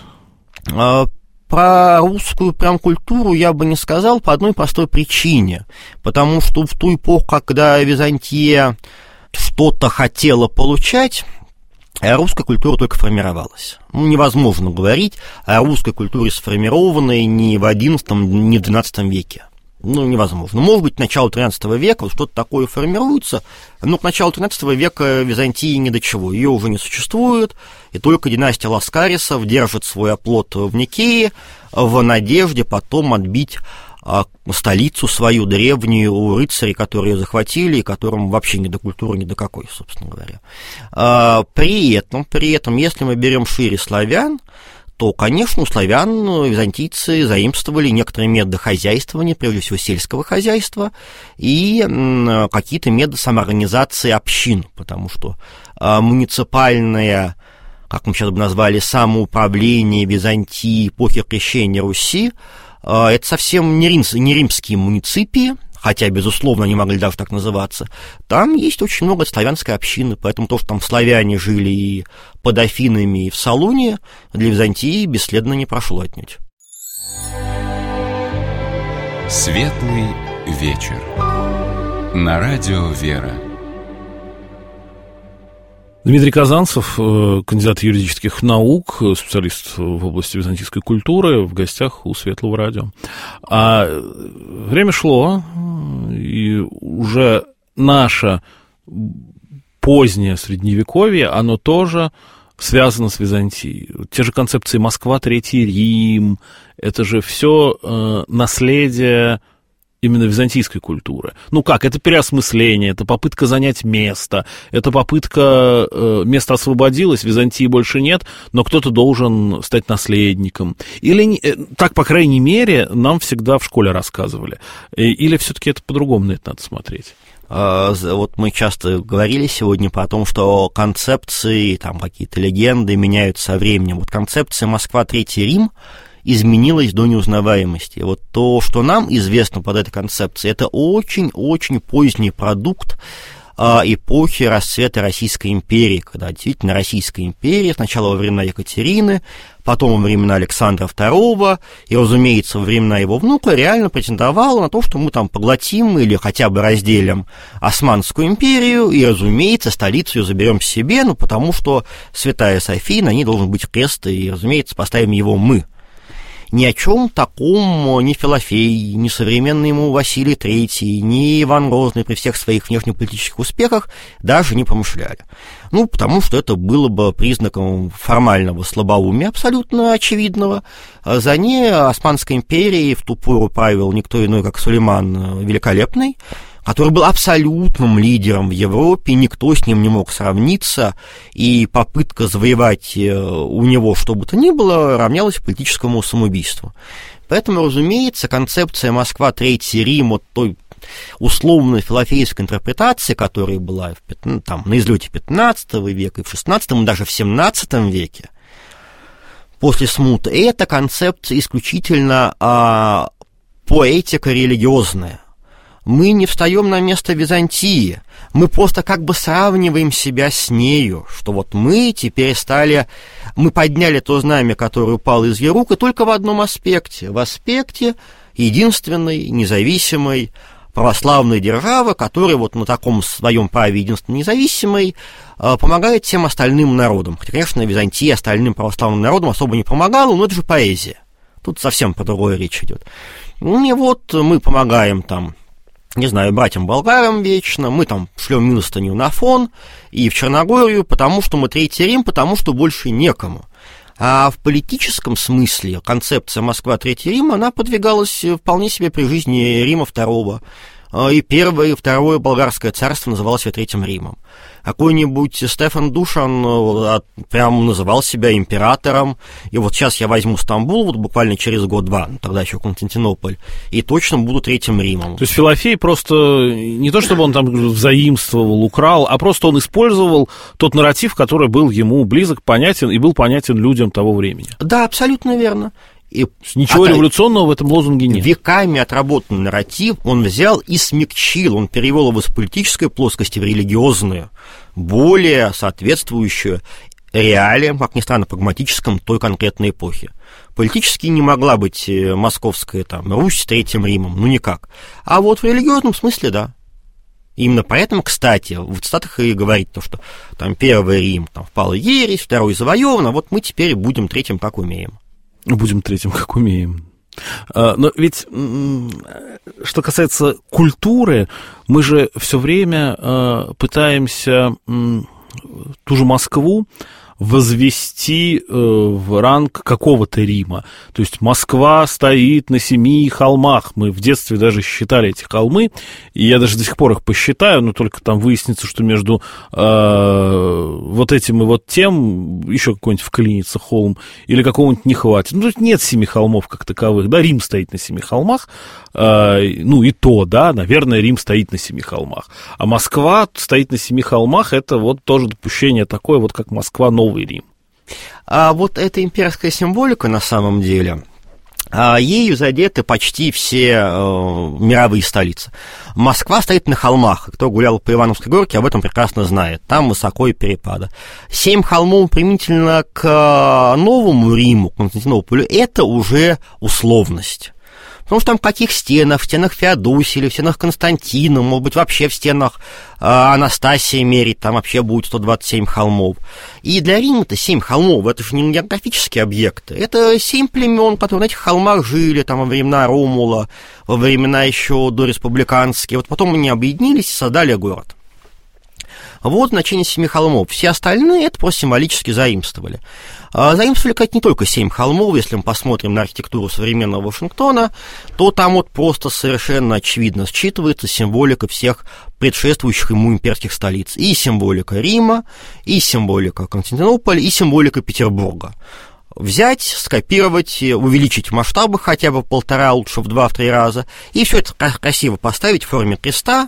S3: Про русскую прям культуру я бы не сказал по одной простой причине, потому что в ту эпоху, когда Византия что-то хотела получать, русская культура только формировалась. Ну, невозможно говорить о русской культуре, сформированной ни в одиннадцатом, ни в двенадцатом веке. Ну, невозможно. Может быть, к началу тринадцатого века что-то такое формируется, но к началу тринадцатого века Византии ни до чего. Ее уже не существует, и только династия Ласкарисов держит свой оплот в Никее в надежде потом отбить а, столицу свою древнюю у рыцарей, которые ее захватили, и которым вообще ни до культуры, ни до какой, собственно говоря. А, при этом, при этом, если мы берем шире славян, то, конечно, у славян византийцы заимствовали некоторые методы хозяйствования, прежде всего сельского хозяйства, и какие-то методы самоорганизации общин, потому что муниципальное, как мы сейчас бы назвали, самоуправление Византии эпохи крещения Руси, это совсем не, рим, не римские муниципии, хотя, безусловно, они могли даже так называться, там есть очень много славянской общины, поэтому то, что там славяне жили и под Афинами, и в Салуне, для Византии бесследно не прошло отнюдь.
S1: Светлый вечер. На радио «Вера».
S2: Дмитрий Казанцев, кандидат юридических наук, специалист в области византийской культуры, в гостях у Светлого радио. А время шло, и уже наше позднее Средневековье, оно тоже связано с Византией. Те же концепции Москва, Третий Рим, это же все э, наследие именно византийской культуры. Ну как, это переосмысление, это попытка занять место, это попытка, э, место освободилось, Византии больше нет, но кто-то должен стать наследником. Или, э, так, по крайней мере, нам всегда в школе рассказывали. Или все-таки это по-другому на это надо смотреть?
S3: Вот мы часто говорили сегодня про то, что концепции, там какие-то легенды меняются со временем. Вот концепция Москва, Третий Рим изменилась до неузнаваемости. Вот то, что нам известно под этой концепцией, это очень-очень поздний продукт а, эпохи расцвета Российской империи, когда действительно Российская империя сначала во времена Екатерины, потом во времена Александра Второго и, разумеется, во времена его внука реально претендовала на то, что мы там поглотим или хотя бы разделим Османскую империю и, разумеется, столицу ее заберем себе, ну, потому что Святая София, на ней должен быть крест, и, разумеется, поставим его мы. Ни о чем таком ни Филофей, ни современный ему Василий Третий, ни Иван Грозный при всех своих внешнеполитических успехах даже не помышляли. Ну, потому что это было бы признаком формального слабоумия, абсолютно очевидного. За ней Османской империей в ту пору правил никто иной, как Сулейман Великолепный, который был абсолютным лидером в Европе, никто с ним не мог сравниться, и попытка завоевать у него что бы то ни было равнялась политическому самоубийству. Поэтому, разумеется, концепция Москва, Третий Рим, вот той условной филофейской интерпретации, которая была в, там, на излете пятнадцатого века и в шестнадцатом, и даже в семнадцатом веке, после смуты, эта концепция исключительно а, поэтика религиозная. Мы не встаем на место Византии, мы просто как бы сравниваем себя с нею, что вот мы теперь стали, мы подняли то знамя, которое упало из ее рук, и только в одном аспекте, в аспекте единственной, независимой, православной державы, которая вот на таком своем праве единственно независимой помогает всем остальным народам. Хотя, конечно, Византия остальным православным народам особо не помогала, но это же поэзия. Тут совсем про другое речь идет. Ну и вот мы помогаем там не знаю, братьям-болгарам вечно, мы там шлем милостыню на Афон и в Черногорию, потому что мы Третий Рим, потому что больше некому. А в политическом смысле концепция Москва-Третий Рим, она подвигалась вполне себе при жизни Рима второго. И первое, и второе болгарское царство называлось Третьим Римом. Какой-нибудь Стефан Душан прям называл себя императором, и вот сейчас я возьму Стамбул, вот буквально через год-два, ну, тогда еще Константинополь, и точно буду Третьим Римом.
S2: То есть Филофей просто, не то чтобы он там взаимствовал, украл, а просто он использовал тот нарратив, который был ему близок, понятен, и был понятен людям того времени.
S3: Да, абсолютно верно. И
S2: Ничего от... революционного в этом лозунге нет.
S3: Веками отработанный нарратив он взял и смягчил, он перевел его из политической плоскости в религиозную, более соответствующую реалиям, как ни странно, прагматическим той конкретной эпохи. Политически не могла быть московская там, Русь Третьим Римом, ну никак. А вот в религиозном смысле, да. Именно поэтому, кстати, в цитатах и говорит то, что там первый Рим там, впал в ересь, второй завоеван, а вот мы теперь будем третьим, как умеем.
S2: Будем третьим, как умеем. Но ведь, что касается культуры, мы же все время пытаемся ту же Москву возвести в ранг какого-то Рима. То есть Москва стоит на семи холмах. Мы в детстве даже считали эти холмы, и я даже до сих пор их посчитаю, но только там выяснится, что между э, вот этим и вот тем еще какой-нибудь вклинится холм или какого-нибудь не хватит. Ну, тут нет семи холмов как таковых. Да, Рим стоит на семи холмах, э, ну и то, да, наверное, Рим стоит на семи холмах. А Москва стоит на семи холмах, это вот тоже допущение такое, вот как Москва новая. Рим.
S3: А вот эта имперская символика на самом деле, ею задеты почти все э, мировые столицы. Москва стоит на холмах. Кто гулял по Ивановской горке, об этом прекрасно знает. Там высоко и перепада. Семь холмов применительно к Новому Риму, к Константинополю, это уже условность. Потому что там в каких стенах, в стенах Феодосии или в стенах Константина, может быть, вообще в стенах э, Анастасии мерить, там вообще будет сто двадцать семь холмов. И для Рима-то семь холмов, это же не географические объекты, это семь племен, которые на этих холмах жили там во времена Ромула, во времена еще дореспубликанские. Вот потом они объединились и создали город. Вот значение семи холмов. Все остальные это просто символически заимствовали. Заимствовали, кстати, не только семь холмов. Если мы посмотрим на архитектуру современного Вашингтона, то там вот просто совершенно очевидно считывается символика всех предшествующих ему имперских столиц. И символика Рима, и символика Константинополя, и символика Петербурга. Взять, скопировать, увеличить масштабы хотя бы в полтора, лучше в два-три раза, и все это красиво поставить в форме креста.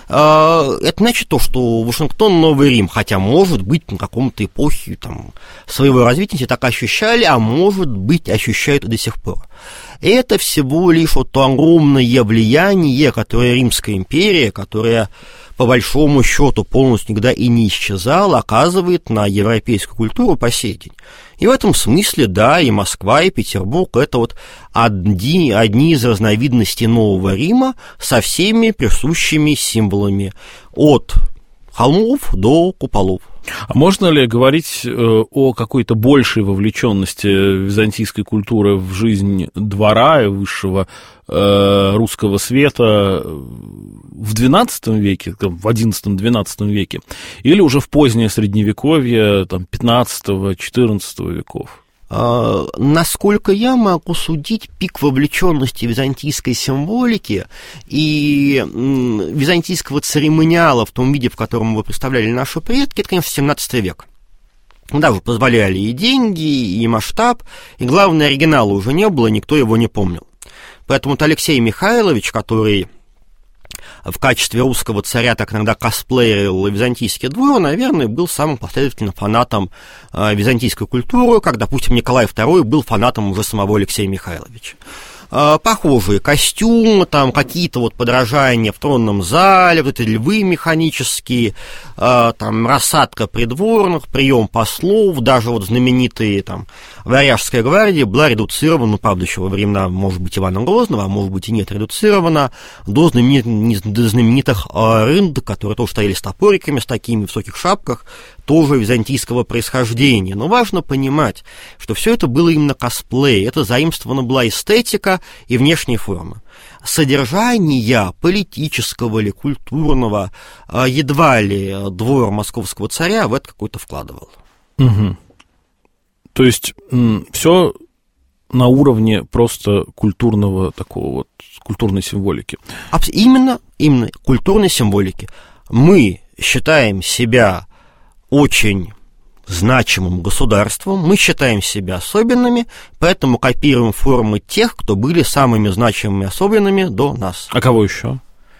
S3: Это значит то, что Вашингтон Новый Рим, хотя, может быть, на каком-то эпохе там, своего развития так ощущали, а может быть, ощущают и до сих пор. Это всего лишь вот то огромное влияние, которое Римская империя, которая по большому счету полностью никогда и не исчезала, оказывает на европейскую культуру по сей день. И в этом смысле, да, и Москва, и Петербург – это вот одни, одни из разновидностей Нового Рима со всеми присущими символами от холмов до куполов.
S2: А можно ли говорить о какой-то большей вовлеченности византийской культуры в жизнь двора и высшего э, русского света в двенадцатом веке, в одиннадцатом-двенадцатом веке, или уже в позднее Средневековье, там, пятнадцатого-четырнадцатого веков?
S3: Насколько я могу судить, пик вовлеченности византийской символики и византийского церемониала в том виде, в котором его представляли наши предки, это, конечно, семнадцатый век. Да, уже позволяли и деньги, и масштаб, и, главное, оригинала уже не было, никто его не помнил. Поэтому вот Алексей Михайлович, который в качестве русского царя так иногда косплеил византийский двор, наверное, был самым последовательным фанатом э, византийской культуры, как, допустим, Николай второй был фанатом уже самого Алексея Михайловича. Э, похожие костюмы, там какие-то вот подражания в тронном зале, вот эти львы механические, э, там рассадка придворных, прием послов, даже вот знаменитые там Варяжская гвардия была редуцирована, ну, правда, еще во времена, может быть, Ивана Грозного, а может быть и нет, редуцирована до, знаменит, до знаменитых э, рынд, которые тоже стояли с топориками, с такими высоких шапках, тоже византийского происхождения. Но важно понимать, что все это было именно косплей, это заимствована была эстетика, и внешние формы. Содержания политического или культурного едва ли двор московского царя в это какой-то вкладывал.
S2: Угу. То есть все на уровне просто культурного такого вот, культурной символики.
S3: Именно, именно культурной символики. Мы считаем себя очень значимым государством, мы считаем себя особенными, поэтому копируем формы тех, кто были самыми значимыми и особенными до нас.
S2: А кого еще?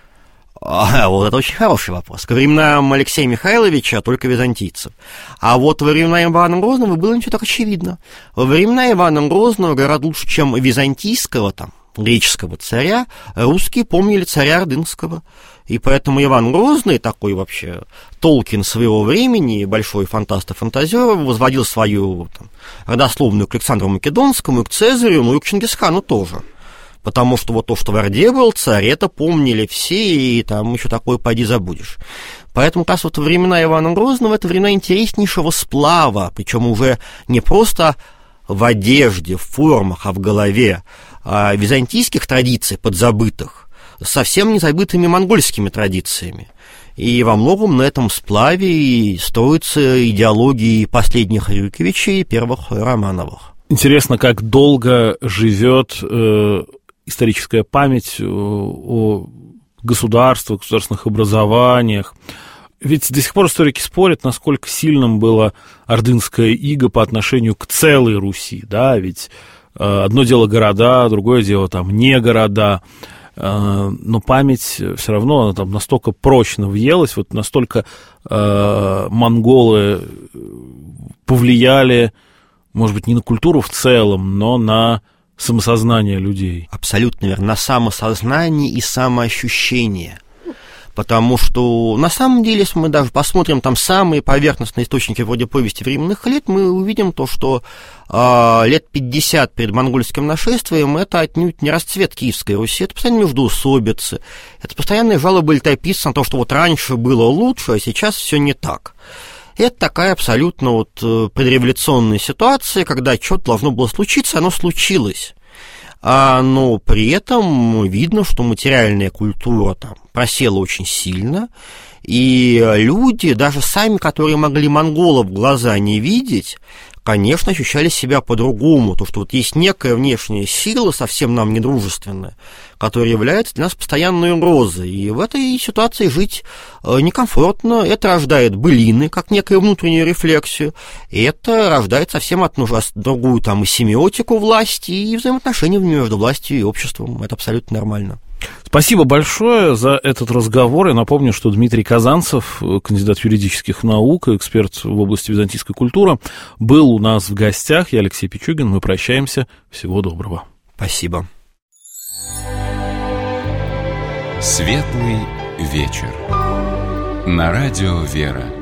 S3: А, вот это очень хороший вопрос. Ко временам Алексея Михайловича только византийцев. А вот во времена Ивана Грозного было не все так очевидно. Во времена Ивана Грозного гораздо лучше, чем византийского, там, греческого царя, русские помнили царя ордынского. И поэтому Иван Грозный, такой вообще Толкин своего времени, большой фантаст и фантазер, возводил свою там, родословную к Александру Македонскому, и к Цезарю, ну и к Чингисхану тоже. Потому что вот то, что в Орде был царь, это помнили все, и там еще такое поди забудешь. Поэтому как раз вот времена Ивана Грозного — это времена интереснейшего сплава, причем уже не просто в одежде, в формах, а в голове, а византийских традиций подзабытых, совсем не забытыми монгольскими традициями. И во многом на этом сплаве и строится идеология последних Рюриковичей и первых Романовых.
S2: Интересно, как долго живет э, историческая память о государствах, государственных образованиях. Ведь до сих пор историки спорят, насколько сильным было ордынское иго по отношению к целой Руси. Да? Ведь э, одно дело города, другое дело там не города. Но память все равно она там настолько прочно въелась, вот настолько э, монголы повлияли, может быть, не на культуру в целом, но на самосознание людей.
S3: Абсолютно верно, на самосознание и самоощущение. Потому что, на самом деле, если мы даже посмотрим там самые поверхностные источники вроде повести временных лет, мы увидим то, что э, лет пятьдесят перед монгольским нашествием это отнюдь не расцвет Киевской Руси, это постоянно междоусобицы, это постоянные жалобы летописцев на то, что вот раньше было лучше, а сейчас все не так. Это такая абсолютно вот предреволюционная ситуация, когда что-то должно было случиться, оно случилось. А, но при этом видно, что материальная культура там просела очень сильно, и люди, даже сами, которые могли монголов в глаза не видеть, конечно, ощущали себя по-другому, то, что вот есть некая внешняя сила, совсем нам недружественная, которая является для нас постоянной угрозой, и в этой ситуации жить некомфортно, это рождает былины, как некую внутреннюю рефлексию, и это рождает совсем от нужды другую там и семиотику власти, и взаимоотношения между властью и обществом, это абсолютно нормально.
S2: Спасибо большое за этот разговор. Я напомню, что Дмитрий Казанцев, кандидат юридических наук, эксперт в области византийской культуры, был у нас в гостях. Я Алексей Пичугин. Мы прощаемся. Всего доброго.
S3: Спасибо.
S1: Светлый вечер. На радио «Вера».